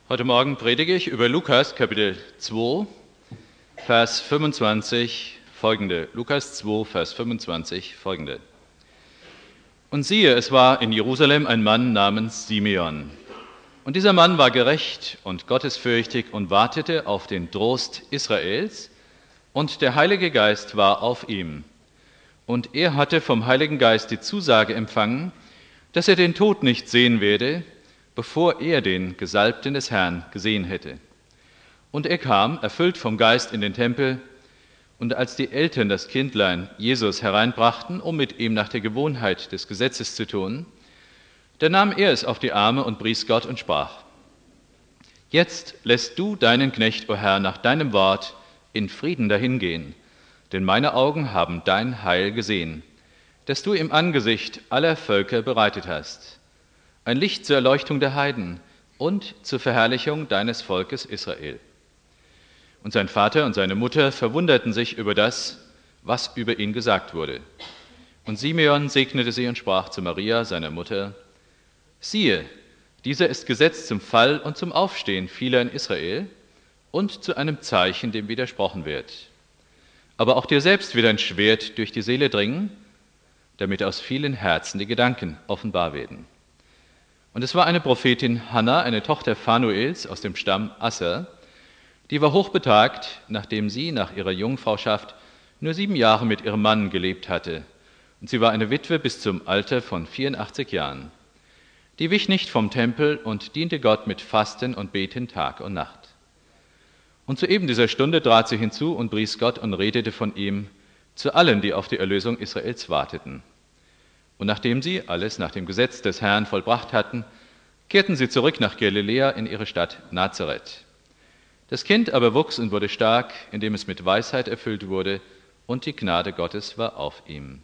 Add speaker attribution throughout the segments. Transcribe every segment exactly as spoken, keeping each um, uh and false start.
Speaker 1: Heute Morgen predige ich über Lukas Kapitel zwei, Vers fünfundzwanzig folgende. Lukas zwei, Vers fünfundzwanzig folgende. Und siehe, es war in Jerusalem ein Mann namens Simeon. Und dieser Mann war gerecht und gottesfürchtig und wartete auf den Trost Israels, und der Heilige Geist war auf ihm. Und er hatte vom Heiligen Geist die Zusage empfangen, dass er den Tod nicht sehen werde, bevor er den Gesalbten des Herrn gesehen hätte. Und er kam, erfüllt vom Geist, in den Tempel, und als die Eltern das Kindlein Jesus hereinbrachten, um mit ihm nach der Gewohnheit des Gesetzes zu tun, da nahm er es auf die Arme und pries Gott und sprach: Jetzt lässt du deinen Knecht, o Herr, nach deinem Wort in Frieden dahingehen, denn meine Augen haben dein Heil gesehen, das du im Angesicht aller Völker bereitet hast, ein Licht zur Erleuchtung der Heiden und zur Verherrlichung deines Volkes Israel. Und sein Vater und seine Mutter verwunderten sich über das, was über ihn gesagt wurde. Und Simeon segnete sie und sprach zu Maria, seiner Mutter: Siehe, dieser ist gesetzt zum Fall und zum Aufstehen vieler in Israel und zu einem Zeichen, dem widersprochen wird. Aber auch dir selbst wird ein Schwert durch die Seele dringen, damit aus vielen Herzen die Gedanken offenbar werden. Und es war eine Prophetin Hannah, eine Tochter Phanuels aus dem Stamm Asser, die war hochbetagt, nachdem sie nach ihrer Jungfrauschaft nur sieben Jahre mit ihrem Mann gelebt hatte. Und sie war eine Witwe bis zum Alter von vierundachtzig Jahren. Die wich nicht vom Tempel und diente Gott mit Fasten und Beten Tag und Nacht. Und zu eben dieser Stunde trat sie hinzu und pries Gott und redete von ihm zu allen, die auf die Erlösung Israels warteten. Und nachdem sie alles nach dem Gesetz des Herrn vollbracht hatten, kehrten sie zurück nach Galiläa in ihre Stadt Nazareth. Das Kind aber wuchs und wurde stark, indem es mit Weisheit erfüllt wurde, und die Gnade Gottes war auf ihm.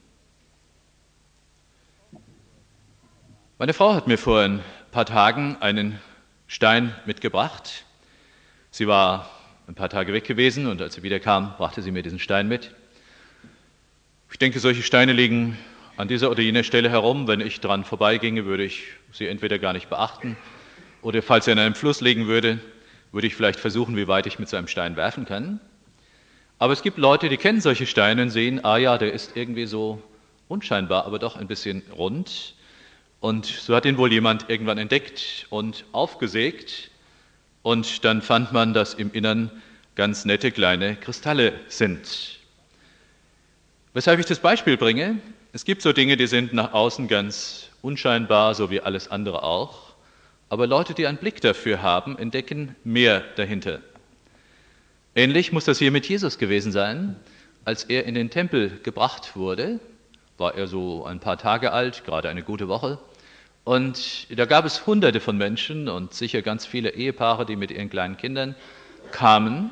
Speaker 1: Meine Frau hat mir vor ein paar Tagen einen Stein mitgebracht. Sie war ein paar Tage weg gewesen und als sie wiederkam, brachte sie mir diesen Stein mit. Ich denke, solche Steine liegen an dieser oder jener Stelle herum. Wenn ich dran vorbeiginge, würde ich sie entweder gar nicht beachten oder falls er in einem Fluss liegen würde, würde ich vielleicht versuchen, wie weit ich mit so einem Stein werfen kann. Aber es gibt Leute, die kennen solche Steine und sehen, ah ja, der ist irgendwie so unscheinbar, aber doch ein bisschen rund. Und so hat ihn wohl jemand irgendwann entdeckt und aufgesägt. Und dann fand man, dass im Innern ganz nette kleine Kristalle sind. Weshalb ich das Beispiel bringe: Es gibt so Dinge, die sind nach außen ganz unscheinbar, so wie alles andere auch. Aber Leute, die einen Blick dafür haben, entdecken mehr dahinter. Ähnlich muss das hier mit Jesus gewesen sein. Als er in den Tempel gebracht wurde, war er so ein paar Tage alt, gerade eine gute Woche. Und da gab es Hunderte von Menschen und sicher ganz viele Ehepaare, die mit ihren kleinen Kindern kamen.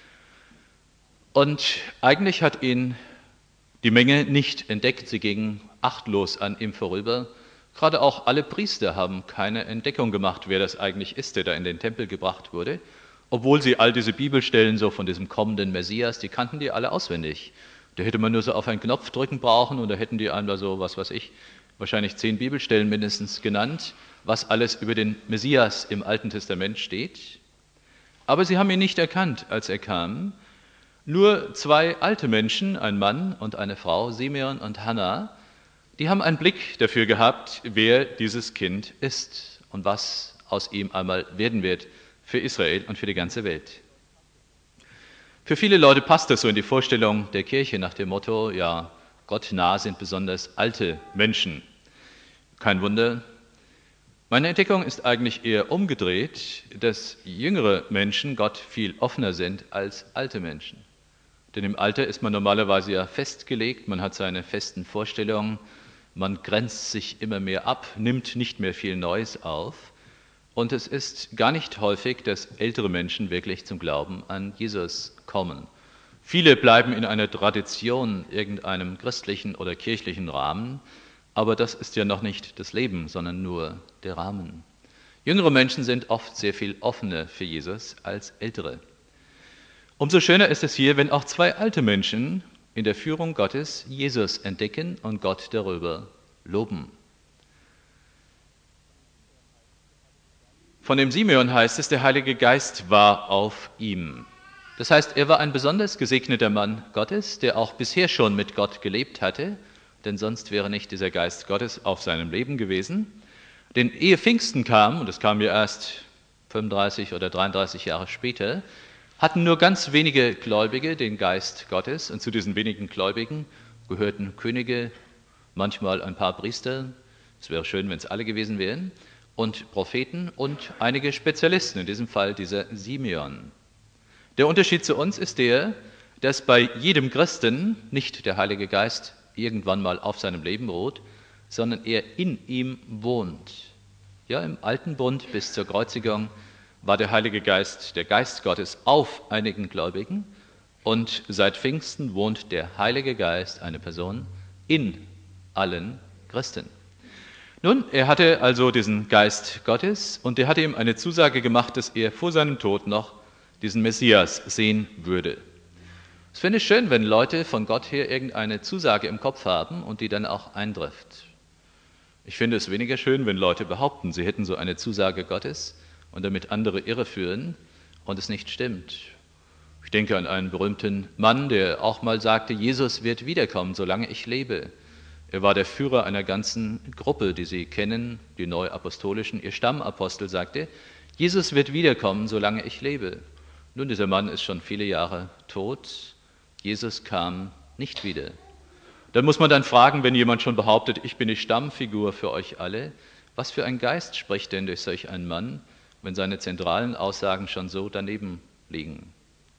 Speaker 1: Und eigentlich hat ihn die Menge nicht entdeckt, sie gingen achtlos an ihm vorüber. Gerade auch alle Priester haben keine Entdeckung gemacht, wer das eigentlich ist, der da in den Tempel gebracht wurde, obwohl sie all diese Bibelstellen so von diesem kommenden Messias, die kannten die alle auswendig. Da hätte man nur so auf einen Knopf drücken brauchen und da hätten die einmal so, was weiß ich, wahrscheinlich zehn Bibelstellen mindestens genannt, was alles über den Messias im Alten Testament steht. Aber sie haben ihn nicht erkannt, als er kam. Nur zwei alte Menschen, ein Mann und eine Frau, Simeon und Hannah, die haben einen Blick dafür gehabt, wer dieses Kind ist und was aus ihm einmal werden wird für Israel und für die ganze Welt. Für viele Leute passt das so in die Vorstellung der Kirche nach dem Motto, ja, Gott nah sind besonders alte Menschen. Kein Wunder. Meine Entdeckung ist eigentlich eher umgedreht, dass jüngere Menschen Gott viel offener sind als alte Menschen. Denn im Alter ist man normalerweise ja festgelegt, man hat seine festen Vorstellungen, man grenzt sich immer mehr ab, nimmt nicht mehr viel Neues auf. Und es ist gar nicht häufig, dass ältere Menschen wirklich zum Glauben an Jesus kommen. Viele bleiben in einer Tradition, irgendeinem christlichen oder kirchlichen Rahmen, aber das ist ja noch nicht das Leben, sondern nur der Rahmen. Jüngere Menschen sind oft sehr viel offener für Jesus als ältere. Umso schöner ist es hier, wenn auch zwei alte Menschen in der Führung Gottes Jesus entdecken und Gott darüber loben. Von dem Simeon heißt es, der Heilige Geist war auf ihm. Das heißt, er war ein besonders gesegneter Mann Gottes, der auch bisher schon mit Gott gelebt hatte, denn sonst wäre nicht dieser Geist Gottes auf seinem Leben gewesen. Denn ehe Pfingsten kam, und das kam ja erst fünfunddreißig oder dreiunddreißig Jahre später, hatten nur ganz wenige Gläubige den Geist Gottes, und zu diesen wenigen Gläubigen gehörten Könige, manchmal ein paar Priester, es wäre schön, wenn es alle gewesen wären, und Propheten und einige Spezialisten, in diesem Fall dieser Simeon. Der Unterschied zu uns ist der, dass bei jedem Christen nicht der Heilige Geist irgendwann mal auf seinem Leben ruht, sondern er in ihm wohnt. Ja, im Alten Bund bis zur Kreuzigung war der Heilige Geist, der Geist Gottes, auf einigen Gläubigen, und seit Pfingsten wohnt der Heilige Geist, eine Person, in allen Christen. Nun, er hatte also diesen Geist Gottes, und der hatte ihm eine Zusage gemacht, dass er vor seinem Tod noch diesen Messias sehen würde. Es finde ich schön, wenn Leute von Gott her irgendeine Zusage im Kopf haben und die dann auch eintrifft. Ich finde es weniger schön, wenn Leute behaupten, sie hätten so eine Zusage Gottes und damit andere irreführen und es nicht stimmt. Ich denke an einen berühmten Mann, der auch mal sagte, Jesus wird wiederkommen, solange ich lebe. Er war der Führer einer ganzen Gruppe, die Sie kennen, die Neuapostolischen. Ihr Stammapostel sagte, Jesus wird wiederkommen, solange ich lebe. Nun, dieser Mann ist schon viele Jahre tot. Jesus kam nicht wieder. Dann muss man dann fragen, wenn jemand schon behauptet, ich bin die Stammfigur für euch alle, was für ein Geist spricht denn durch solch einen Mann, wenn seine zentralen Aussagen schon so daneben liegen?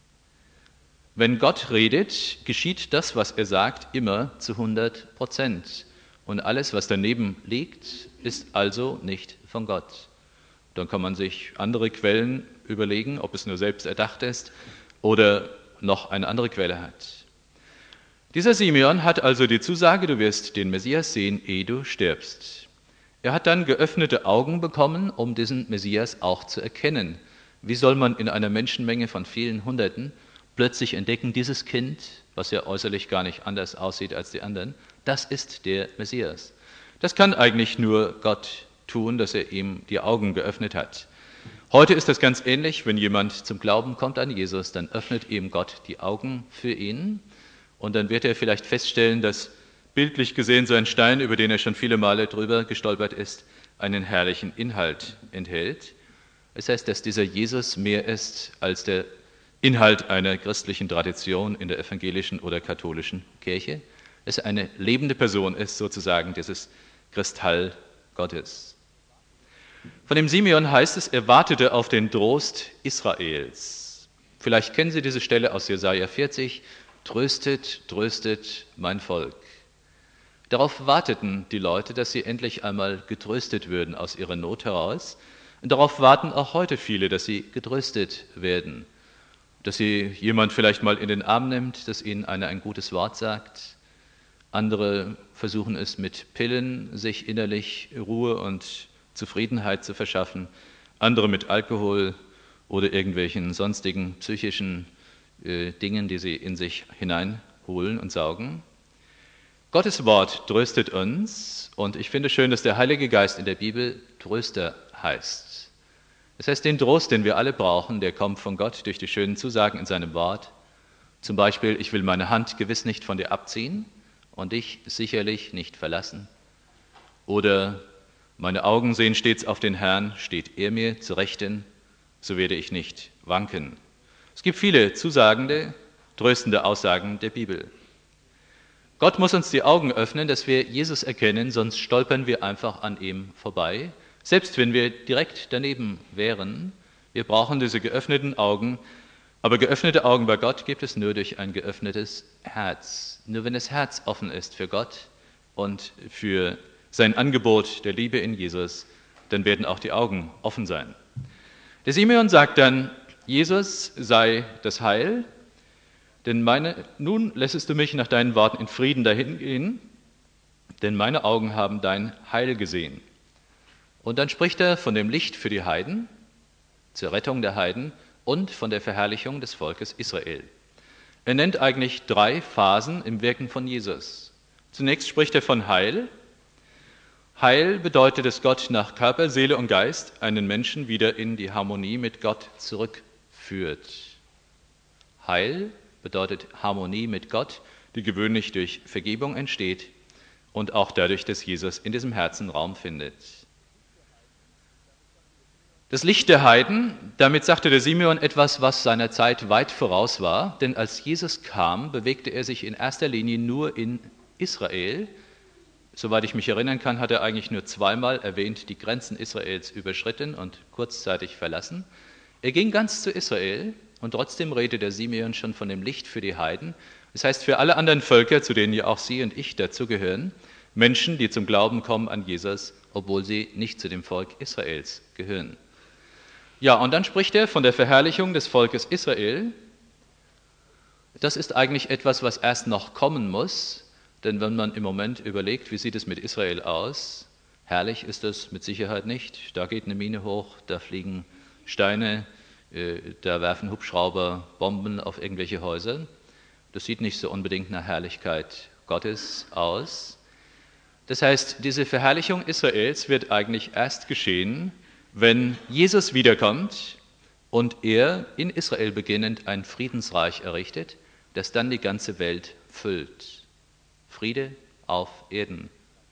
Speaker 1: Wenn Gott redet, geschieht das, was er sagt, immer zu hundert Prozent. Und alles, was daneben liegt, ist also nicht von Gott. Dann kann man sich andere Quellen überlegen, ob es nur selbst erdacht ist oder noch eine andere Quelle hat. Dieser Simeon hat also die Zusage, du wirst den Messias sehen, ehe du stirbst. Er hat dann geöffnete Augen bekommen, um diesen Messias auch zu erkennen. Wie soll man in einer Menschenmenge von vielen Hunderten plötzlich entdecken, dieses Kind, was ja äußerlich gar nicht anders aussieht als die anderen, das ist der Messias. Das kann eigentlich nur Gott tun, dass er ihm die Augen geöffnet hat. Heute ist das ganz ähnlich, wenn jemand zum Glauben kommt an Jesus, dann öffnet ihm Gott die Augen für ihn und dann wird er vielleicht feststellen, dass bildlich gesehen so ein Stein, über den er schon viele Male drüber gestolpert ist, einen herrlichen Inhalt enthält. Es heißt, dass dieser Jesus mehr ist als der Inhalt einer christlichen Tradition in der evangelischen oder katholischen Kirche. Es eine lebende Person ist, sozusagen dieses Kristall Gottes. Von dem Simeon heißt es, er wartete auf den Trost Israels. Vielleicht kennen Sie diese Stelle aus Jesaja vierzig, tröstet, tröstet mein Volk. Darauf warteten die Leute, dass sie endlich einmal getröstet würden aus ihrer Not heraus. Und darauf warten auch heute viele, dass sie getröstet werden. Dass sie jemand vielleicht mal in den Arm nimmt, dass ihnen einer ein gutes Wort sagt. Andere versuchen es mit Pillen, sich innerlich Ruhe und Zufriedenheit zu verschaffen. Andere mit Alkohol oder irgendwelchen sonstigen psychischen äh, Dingen, die sie in sich hineinholen und saugen. Gottes Wort tröstet uns und ich finde schön, dass der Heilige Geist in der Bibel Tröster heißt. Das heißt, den Trost, den wir alle brauchen, der kommt von Gott durch die schönen Zusagen in seinem Wort. Zum Beispiel, ich will meine Hand gewiss nicht von dir abziehen und dich sicherlich nicht verlassen. Oder meine Augen sehen stets auf den Herrn, steht er mir zur Rechten, so werde ich nicht wanken. Es gibt viele zusagende, tröstende Aussagen der Bibel. Gott muss uns die Augen öffnen, dass wir Jesus erkennen, sonst stolpern wir einfach an ihm vorbei. Selbst wenn wir direkt daneben wären, wir brauchen diese geöffneten Augen. Aber geöffnete Augen bei Gott gibt es nur durch ein geöffnetes Herz. Nur wenn das Herz offen ist für Gott und für sein Angebot der Liebe in Jesus, dann werden auch die Augen offen sein. Der Simeon sagt dann, Jesus sei das Heil, denn meine, nun lässest du mich nach deinen Worten in Frieden dahin gehen, denn meine Augen haben dein Heil gesehen. Und dann spricht er von dem Licht für die Heiden, zur Rettung der Heiden und von der Verherrlichung des Volkes Israel. Er nennt eigentlich drei Phasen im Wirken von Jesus. Zunächst spricht er von Heil Heil bedeutet, dass Gott nach Körper, Seele und Geist einen Menschen wieder in die Harmonie mit Gott zurückführt. Heil bedeutet Harmonie mit Gott, die gewöhnlich durch Vergebung entsteht und auch dadurch, dass Jesus in diesem Herzen Raum findet. Das Licht der Heiden, damit sagte der Simeon etwas, was seiner Zeit weit voraus war, denn als Jesus kam, bewegte er sich in erster Linie nur in Israel. Soweit ich mich erinnern kann, hat er eigentlich nur zweimal erwähnt, die Grenzen Israels überschritten und kurzzeitig verlassen. Er ging ganz zu Israel und trotzdem redet der Simeon schon von dem Licht für die Heiden. Das heißt, für alle anderen Völker, zu denen ja auch Sie und ich dazugehören, Menschen, die zum Glauben kommen an Jesus, obwohl sie nicht zu dem Volk Israels gehören. Ja, und dann spricht er von der Verherrlichung des Volkes Israel. Das ist eigentlich etwas, was erst noch kommen muss, denn wenn man im Moment überlegt, wie sieht es mit Israel aus, herrlich ist es mit Sicherheit nicht. Da geht eine Mine hoch, da fliegen Steine, da werfen Hubschrauber Bomben auf irgendwelche Häuser. Das sieht nicht so unbedingt nach Herrlichkeit Gottes aus. Das heißt, diese Verherrlichung Israels wird eigentlich erst geschehen, wenn Jesus wiederkommt und er in Israel beginnend ein Friedensreich errichtet, das dann die ganze Welt füllt. Friede auf Erden.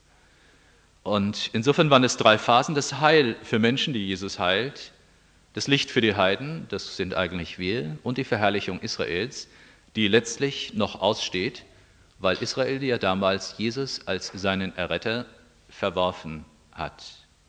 Speaker 1: Und insofern waren es drei Phasen: das Heil für Menschen, die Jesus heilt, das Licht für die Heiden, das sind eigentlich wir, und die Verherrlichung Israels, die letztlich noch aussteht, weil Israel ja damals Jesus als seinen Erretter verworfen hat.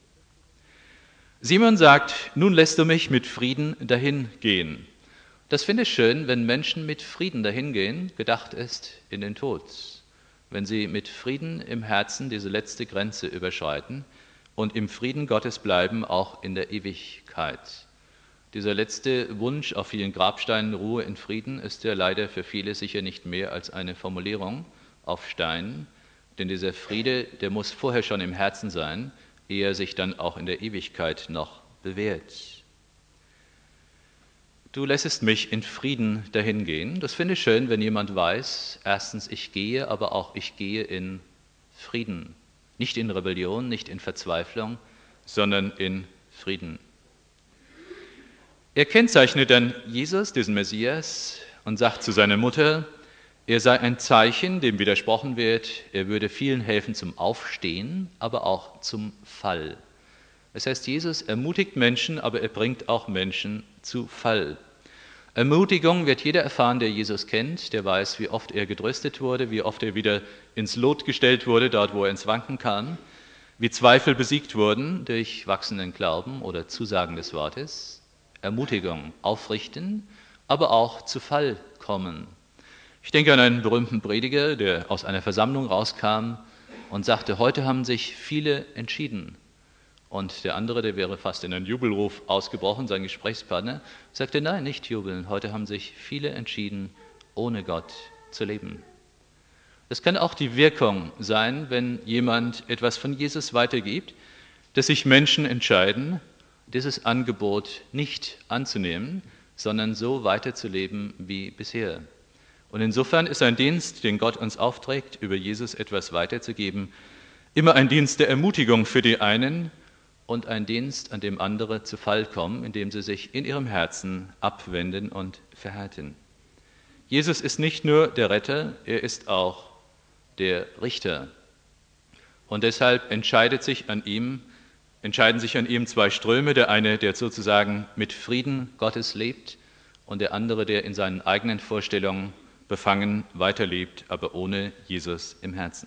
Speaker 1: Simon sagt, nun lässt du mich mit Frieden dahin gehen. Das finde ich schön, wenn Menschen mit Frieden dahin gehen, gedacht ist in den Tod. Wenn sie mit Frieden im Herzen diese letzte Grenze überschreiten und im Frieden Gottes bleiben, auch in der Ewigkeit. Dieser letzte Wunsch auf vielen Grabsteinen, Ruhe in Frieden, ist ja leider für viele sicher nicht mehr als eine Formulierung auf Steinen, denn dieser Friede, der muss vorher schon im Herzen sein, ehe er sich dann auch in der Ewigkeit noch bewährt. Du lässest mich in Frieden dahin gehen. Das finde ich schön, wenn jemand weiß, erstens, ich gehe, aber auch ich gehe in Frieden. Nicht in Rebellion, nicht in Verzweiflung, sondern in Frieden. Er kennzeichnet dann Jesus, diesen Messias, und sagt zu seiner Mutter, er sei ein Zeichen, dem widersprochen wird, er würde vielen helfen zum Aufstehen, aber auch zum Fall. Das heißt, Jesus ermutigt Menschen, aber er bringt auch Menschen zu Fall. Ermutigung wird jeder erfahren, der Jesus kennt, der weiß, wie oft er getröstet wurde, wie oft er wieder ins Lot gestellt wurde, dort wo er ins Wanken kam, wie Zweifel besiegt wurden durch wachsenden Glauben oder Zusagen des Wortes. Ermutigung, aufrichten, aber auch zu Fall kommen. Ich denke an einen berühmten Prediger, der aus einer Versammlung rauskam und sagte, heute haben sich viele entschieden. Und der andere, der wäre fast in einen Jubelruf ausgebrochen, sein Gesprächspartner, sagte, nein, nicht jubeln, heute haben sich viele entschieden, ohne Gott zu leben. Das kann auch die Wirkung sein, wenn jemand etwas von Jesus weitergibt, dass sich Menschen entscheiden, dieses Angebot nicht anzunehmen, sondern so weiterzuleben wie bisher. Und insofern ist ein Dienst, den Gott uns aufträgt, über Jesus etwas weiterzugeben, immer ein Dienst der Ermutigung für die einen und ein Dienst, an dem andere zu Fall kommen, indem sie sich in ihrem Herzen abwenden und verhärten. Jesus ist nicht nur der Retter, er ist auch der Richter. Und deshalb entscheidet sich an ihm, entscheiden sich an ihm zwei Ströme, der eine, der sozusagen mit Frieden Gottes lebt, und der andere, der in seinen eigenen Vorstellungen befangen weiterlebt, aber ohne Jesus im Herzen.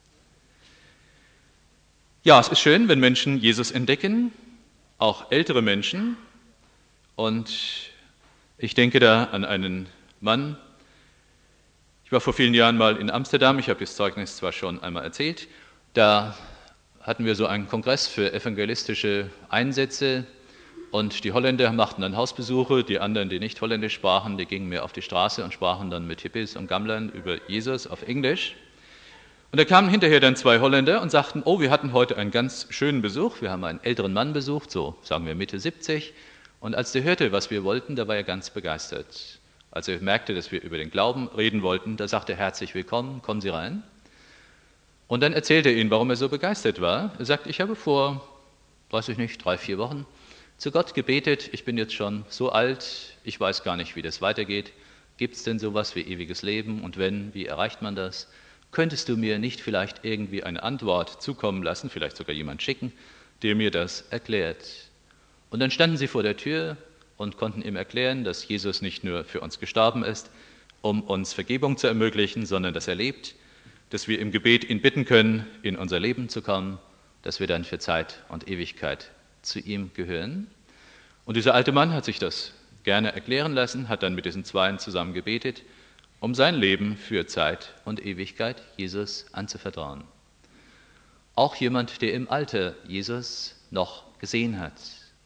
Speaker 1: Ja, es ist schön, wenn Menschen Jesus entdecken, auch ältere Menschen. Und ich denke da an einen Mann. Ich war vor vielen Jahren mal in Amsterdam, ich habe das Zeugnis zwar schon einmal erzählt, da hatten wir so einen Kongress für evangelistische Einsätze. Und die Holländer machten dann Hausbesuche, die anderen, die nicht Holländisch sprachen, die gingen mehr auf die Straße und sprachen dann mit Hippies und Gammlern über Jesus auf Englisch. Und da kamen hinterher dann zwei Holländer und sagten, oh, wir hatten heute einen ganz schönen Besuch, wir haben einen älteren Mann besucht, so sagen wir Mitte siebzig. Und als der hörte, was wir wollten, da war er ganz begeistert. Als er merkte, dass wir über den Glauben reden wollten, da sagte er, herzlich willkommen, kommen Sie rein. Und dann erzählt er ihnen, warum er so begeistert war. Er sagt, ich habe vor, weiß ich nicht, drei, vier Wochen zu Gott gebetet, ich bin jetzt schon so alt, ich weiß gar nicht, wie das weitergeht. Gibt es denn sowas wie ewiges Leben? Und wenn, wie erreicht man das? Könntest du mir nicht vielleicht irgendwie eine Antwort zukommen lassen, vielleicht sogar jemand schicken, der mir das erklärt? Und dann standen sie vor der Tür und konnten ihm erklären, dass Jesus nicht nur für uns gestorben ist, um uns Vergebung zu ermöglichen, sondern dass er lebt, dass wir im Gebet ihn bitten können, in unser Leben zu kommen, dass wir dann für Zeit und Ewigkeit zu ihm gehören. Und dieser alte Mann hat sich das gerne erklären lassen, hat dann mit diesen Zweien zusammen gebetet, um sein Leben für Zeit und Ewigkeit Jesus anzuvertrauen. Auch jemand, der im Alter Jesus noch gesehen hat.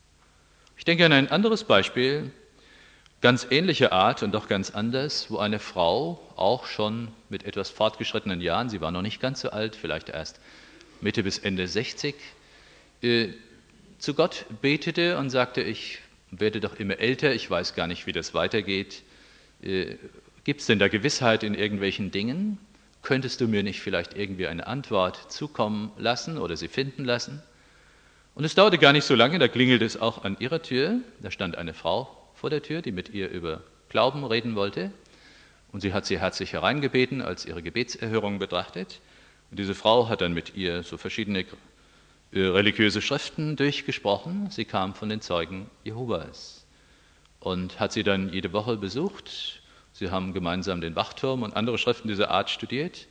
Speaker 1: Ich denke an ein anderes Beispiel, ganz ähnliche Art und doch ganz anders, wo eine Frau auch schon mit etwas fortgeschrittenen Jahren, sie war noch nicht ganz so alt, vielleicht erst Mitte bis Ende sechzig, äh, zu Gott betete und sagte, ich werde doch immer älter, ich weiß gar nicht, wie das weitergeht. Äh, Gibt es denn da Gewissheit in irgendwelchen Dingen? Könntest du mir nicht vielleicht irgendwie eine Antwort zukommen lassen oder sie finden lassen? Und es dauerte gar nicht so lange, da klingelte es auch an ihrer Tür. Da stand eine Frau vor der Tür, die mit ihr über Glauben reden wollte. Und sie hat sie herzlich hereingebeten, als ihre Gebetserhörung betrachtet. Und diese Frau hat dann mit ihr so verschiedene religiöse Schriften durchgesprochen. Sie kam von den Zeugen Jehovas und hat sie dann jede Woche besucht. Sie haben gemeinsam den Wachturm und andere Schriften dieser Art studiert.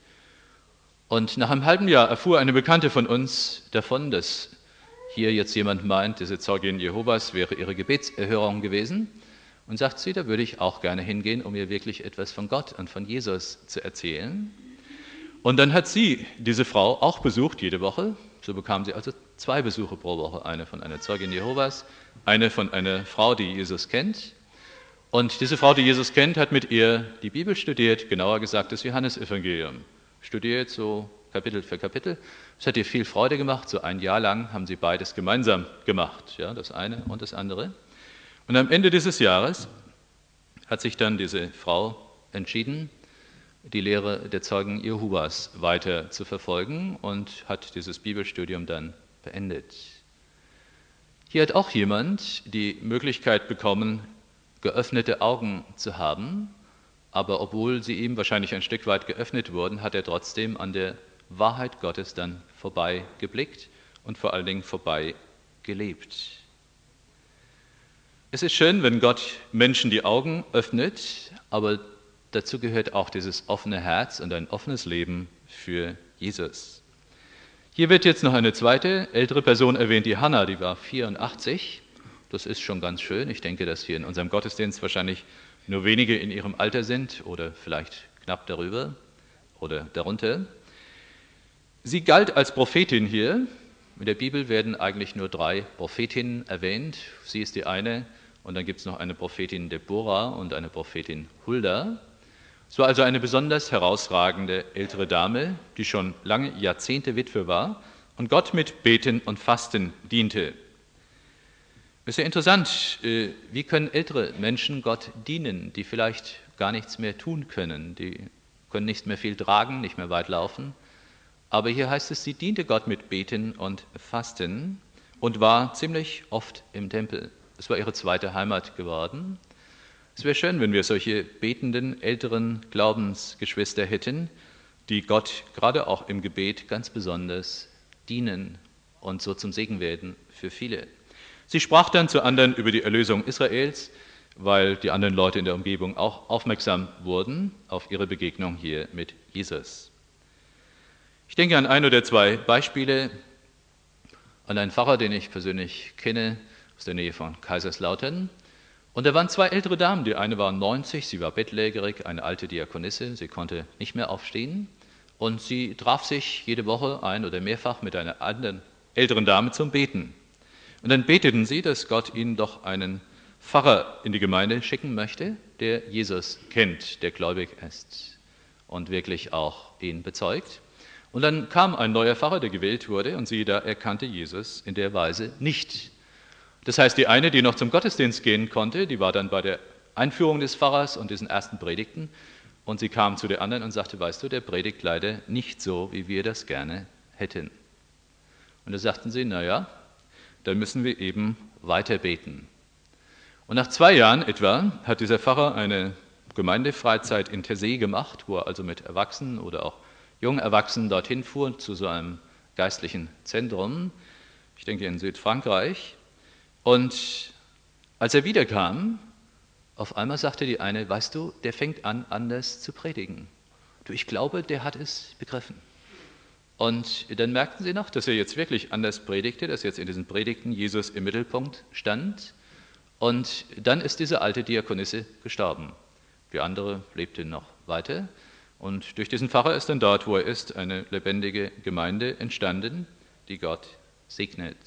Speaker 1: Und nach einem halben Jahr erfuhr eine Bekannte von uns davon, dass hier jetzt jemand meint, diese Zeugin Jehovas wäre ihre Gebetserhörung gewesen. Und sagt sie, da würde ich auch gerne hingehen, um ihr wirklich etwas von Gott und von Jesus zu erzählen. Und dann hat sie diese Frau auch besucht jede Woche. So bekam sie also zwei Besuche pro Woche, eine von einer Zeugin Jehovas, eine von einer Frau, die Jesus kennt. Und diese Frau, die Jesus kennt, hat mit ihr die Bibel studiert, genauer gesagt das Johannesevangelium. Studiert so Kapitel für Kapitel. Es hat ihr viel Freude gemacht, so ein Jahr lang haben sie beides gemeinsam gemacht, ja, das eine und das andere. Und am Ende dieses Jahres hat sich dann diese Frau entschieden, die Lehre der Zeugen Jehovas weiter zu verfolgen und hat dieses Bibelstudium dann beendet. Hier hat auch jemand die Möglichkeit bekommen, geöffnete Augen zu haben, aber obwohl sie ihm wahrscheinlich ein Stück weit geöffnet wurden, hat er trotzdem an der Wahrheit Gottes dann vorbei geblickt und vor allen Dingen vorbei gelebt. Es ist schön, wenn Gott Menschen die Augen öffnet, aber dazu gehört auch dieses offene Herz und ein offenes Leben für Jesus. Hier wird jetzt noch eine zweite ältere Person erwähnt, die Hannah, die war vierundachtzig. Das ist schon ganz schön. Ich denke, dass hier in unserem Gottesdienst wahrscheinlich nur wenige in ihrem Alter sind oder vielleicht knapp darüber oder darunter. Sie galt als Prophetin hier. In der Bibel werden eigentlich nur drei Prophetinnen erwähnt. Sie ist die eine und dann gibt es noch eine Prophetin Deborah und eine Prophetin Hulda. Es war also eine besonders herausragende ältere Dame, die schon lange Jahrzehnte Witwe war und Gott mit Beten und Fasten diente. Es ist ja interessant, wie können ältere Menschen Gott dienen, die vielleicht gar nichts mehr tun können, die können nicht mehr viel tragen, nicht mehr weit laufen. Aber hier heißt es, sie diente Gott mit Beten und Fasten und war ziemlich oft im Tempel. Es war ihre zweite Heimat geworden. Es wäre schön, wenn wir solche betenden, älteren Glaubensgeschwister hätten, die Gott gerade auch im Gebet ganz besonders dienen und so zum Segen werden für viele. Sie sprach dann zu anderen über die Erlösung Israels, weil die anderen Leute in der Umgebung auch aufmerksam wurden auf ihre Begegnung hier mit Jesus. Ich denke an ein oder zwei Beispiele, an einen Pfarrer, den ich persönlich kenne, aus der Nähe von Kaiserslautern. Und da waren zwei ältere Damen, die eine war neunzig, sie war bettlägerig, eine alte Diakonisse, sie konnte nicht mehr aufstehen. Und sie traf sich jede Woche ein oder mehrfach mit einer anderen älteren Dame zum Beten. Und dann beteten sie, dass Gott ihnen doch einen Pfarrer in die Gemeinde schicken möchte, der Jesus kennt, der gläubig ist und wirklich auch ihn bezeugt. Und dann kam ein neuer Pfarrer, der gewählt wurde, und siehe da, er kannte Jesus in der Weise nicht. Das heißt, die eine, die noch zum Gottesdienst gehen konnte, die war dann bei der Einführung des Pfarrers und diesen ersten Predigten. Und sie kam zu der anderen und sagte, weißt du, der predigt leider nicht so, wie wir das gerne hätten. Und da sagten sie, naja, dann müssen wir eben weiter beten. Und nach zwei Jahren etwa hat dieser Pfarrer eine Gemeindefreizeit in Tersee gemacht, wo er also mit Erwachsenen oder auch jungen Erwachsenen dorthin fuhr, zu so einem geistlichen Zentrum, ich denke in Südfrankreich. Und als er wiederkam, auf einmal sagte die eine, weißt du, der fängt an, anders zu predigen. Du, ich glaube, der hat es begriffen. Und dann merkten sie noch, dass er jetzt wirklich anders predigte, dass jetzt in diesen Predigten Jesus im Mittelpunkt stand. Und dann ist diese alte Diakonisse gestorben. Die andere lebte noch weiter. Und durch diesen Pfarrer ist dann dort, wo er ist, eine lebendige Gemeinde entstanden, die Gott segnet.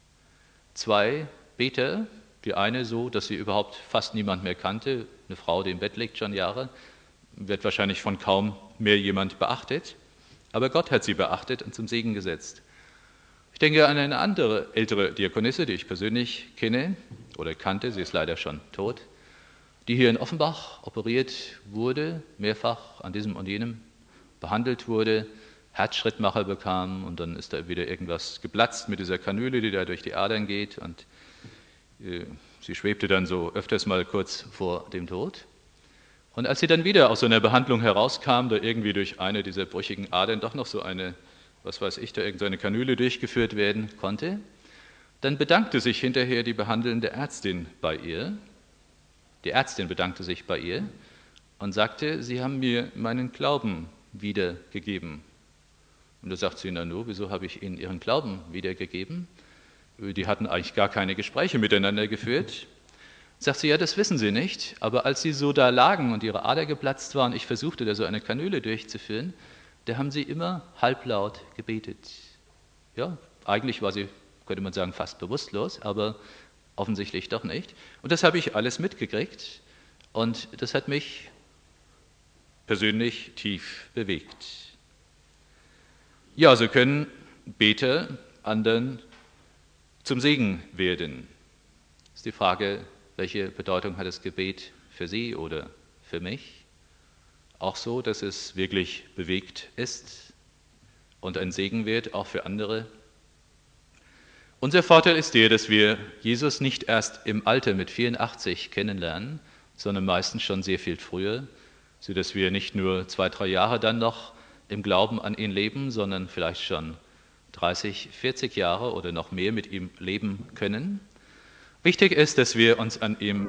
Speaker 1: Zwei Beter, die eine so, dass sie überhaupt fast niemand mehr kannte, eine Frau, die im Bett liegt schon Jahre, wird wahrscheinlich von kaum mehr jemand beachtet, aber Gott hat sie beachtet und zum Segen gesetzt. Ich denke an eine andere ältere Diakonisse, die ich persönlich kenne oder kannte, sie ist leider schon tot, die hier in Offenbach operiert wurde, mehrfach an diesem und jenem behandelt wurde, Herzschrittmacher bekam und dann ist da wieder irgendwas geplatzt mit dieser Kanüle, die da durch die Adern geht und äh, sie schwebte dann so öfters mal kurz vor dem Tod. Und als sie dann wieder aus so einer Behandlung herauskam, da irgendwie durch eine dieser brüchigen Adern doch noch so eine, was weiß ich, da irgendeine Kanüle durchgeführt werden konnte, dann bedankte sich hinterher die behandelnde Ärztin bei ihr. Die Ärztin bedankte sich bei ihr und sagte, Sie haben mir meinen Glauben wiedergegeben. Und da sagt sie, na nu, wieso habe ich Ihnen Ihren Glauben wiedergegeben? Die hatten eigentlich gar keine Gespräche miteinander geführt. Sagt sie, ja, das wissen Sie nicht, aber als Sie so da lagen und Ihre Ader geplatzt war und ich versuchte, da so eine Kanüle durchzuführen, da haben Sie immer halblaut gebetet. Ja, eigentlich war sie, könnte man sagen, fast bewusstlos, aber offensichtlich doch nicht. Und das habe ich alles mitgekriegt und das hat mich persönlich tief bewegt. Ja, so können Beter anderen zum Segen werden. Das ist die Frage, welche Bedeutung hat das Gebet für Sie oder für mich? Auch so, dass es wirklich bewegt ist und ein Segen wird, auch für andere. Unser Vorteil ist der, dass wir Jesus nicht erst im Alter mit vierundachtzig kennenlernen, sondern meistens schon sehr viel früher, sodass wir nicht nur zwei, drei Jahre dann noch im Glauben an ihn leben, sondern vielleicht schon dreißig, vierzig Jahre oder noch mehr mit ihm leben können. Wichtig ist, dass wir uns an ihm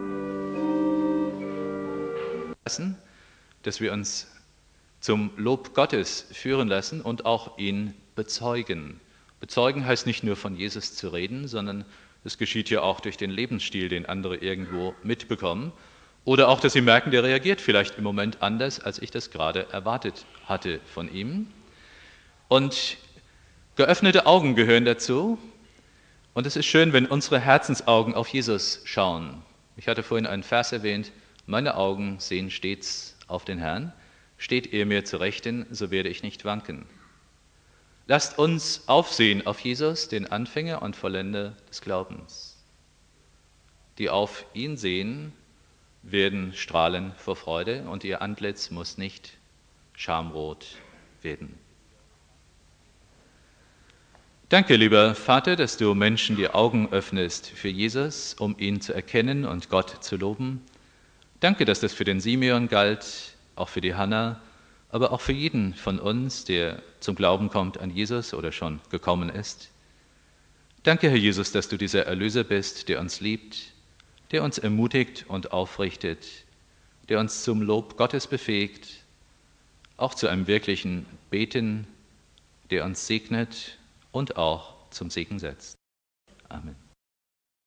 Speaker 1: lassen, dass wir uns zum Lob Gottes führen lassen und auch ihn bezeugen. Bezeugen heißt nicht nur von Jesus zu reden, sondern es geschieht ja auch durch den Lebensstil, den andere irgendwo mitbekommen. Oder auch, dass sie merken, der reagiert vielleicht im Moment anders, als ich das gerade erwartet hatte von ihm. Und geöffnete Augen gehören dazu. Und es ist schön, wenn unsere Herzensaugen auf Jesus schauen. Ich hatte vorhin einen Vers erwähnt, meine Augen sehen stets auf den Herrn. Steht er mir zu Rechten, so werde ich nicht wanken. Lasst uns aufsehen auf Jesus, den Anfänger und Vollender des Glaubens. Die auf ihn sehen, werden strahlen vor Freude und ihr Antlitz muss nicht schamrot werden. Danke, lieber Vater, dass du Menschen die Augen öffnest für Jesus, um ihn zu erkennen und Gott zu loben. Danke, dass das für den Simeon galt, auch für die Hannah, aber auch für jeden von uns, der zum Glauben kommt an Jesus oder schon gekommen ist. Danke, Herr Jesus, dass du dieser Erlöser bist, der uns liebt, der uns ermutigt und aufrichtet, der uns zum Lob Gottes befähigt, auch zu einem wirklichen Beten, der uns segnet und auch zum Segen setzt. Amen.